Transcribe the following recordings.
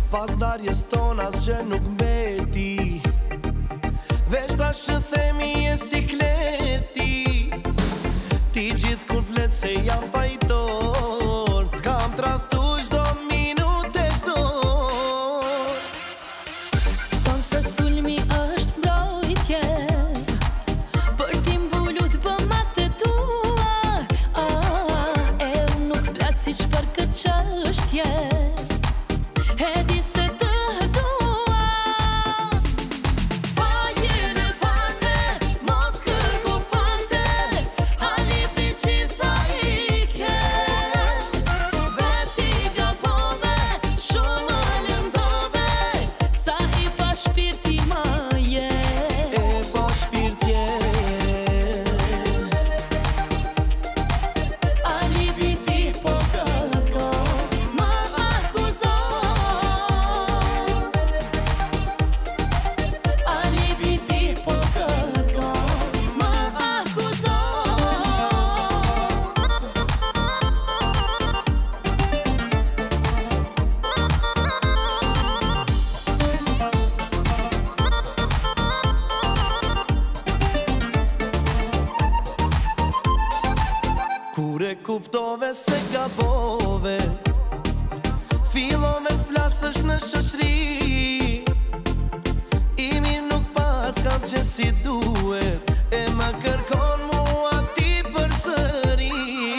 Pas darjes ton asgjë nuk mbeti, veç ta që themi e sikleti. Ti gjithë kur flet se jam fajtor, kam tradhtu çdo minutë e çdo orë. Thonë se sulmi është mbrojtje, për ti mbulut bëmat e tua. E unë nuk flas siç për këtë çështje, e di se të dua. Falje në parte, mos kërko falte, halipi gjitha ike. Veti gabove, shumë më lëndove, sa i pa shpirti ma je. E pa shpirt je, Alibi ti po kërko, ma akuzo. Alibi ti po kërko, ma akuzo. kur e kuptove se gabove, fillove t'flasësh në shoqëri. Imi nuk pas kam që si duhet, e ma kërkon mua ti përsëri.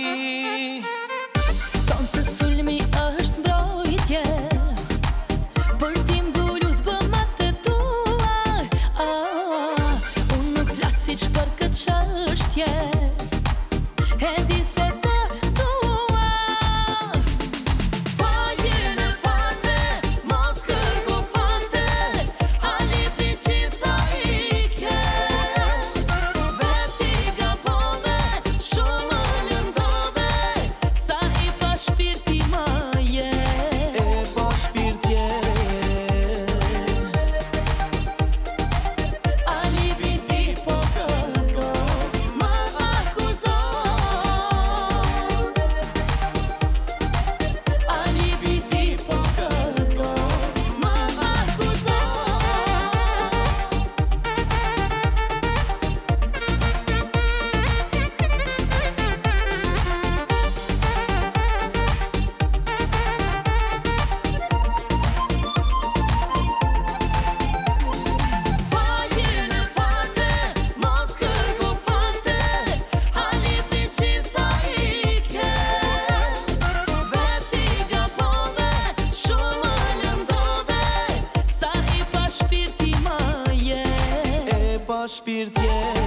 Thonë se sulmi është mbrojtje, për ti mbulut bëmat e tua. Unë nuk flas siç për këtë çështje, e di se të dua. Falje në parte, mos kërko falte, halipi gjitha ike. Veti gabove, shumë më lëndove, sa i pa shpirti ma je. E pa shpirt je, Alibi ti po kërko, ma akuzo. Alibi ti po kërko, ma akuzo. Falje në parte, mos kërko falte, halipi gjitha ike. Veti gabove, shumë më lëndove, sa i pa shpirti ma je. e pa shpirt je.